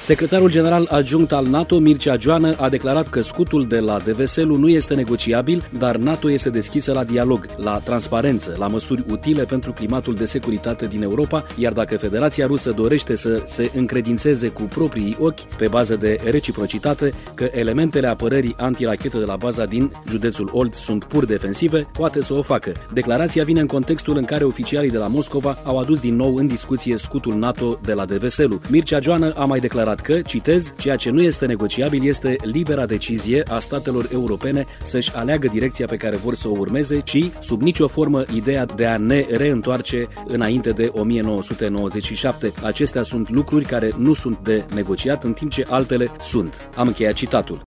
Secretarul general adjunct al NATO, Mircea Joană, a declarat că scutul de la Deveselu nu este negociabil, dar NATO este deschisă la dialog, la transparență, la măsuri utile pentru climatul de securitate din Europa, iar dacă Federația Rusă dorește să se încredințeze cu proprii ochi, pe bază de reciprocitate, că elementele apărării antirachetă de la baza din județul Olt sunt pur defensive, poate să o facă. Declarația vine în contextul în care oficialii de la Moscova au adus din nou în discuție scutul NATO de la Deveselu. Mircea Joană a mai declarat că, citez, ceea ce nu este negociabil este libera decizie a statelor europene să-și aleagă direcția pe care vor să o urmeze, ci, sub nicio formă, ideea de a ne reîntoarce înainte de 1997. Acestea sunt lucruri care nu sunt de negociat, în timp ce altele sunt. Am încheiat citatul.